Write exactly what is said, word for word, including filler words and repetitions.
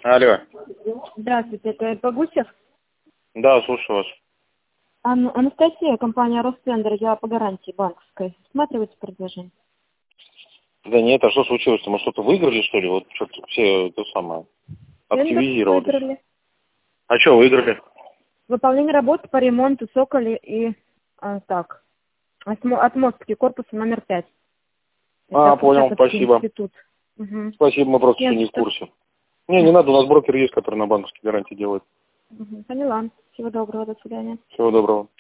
Алло. Здравствуйте, это Погусев? Да, слушаю вас. Ан- Анастасия, компания Ростендер, я по гарантии банковской. Смотрите предложение. Да нет, а что случилось-то? Мы что-то выиграли, что ли? Вот что-то все это самое активизировались. Выиграли. А что выиграли? Выполнение работ по ремонту цоколя и а, так. Отмо- Отмостки корпуса номер пять. А, Это понял, Курчатовский спасибо. институт. Угу. Спасибо, мы просто Нет, еще не в что? курсе. Не, не надо, у нас брокер есть, который на банковской гарантии делает. Угу. Поняла. Всего доброго, до свидания. Всего доброго.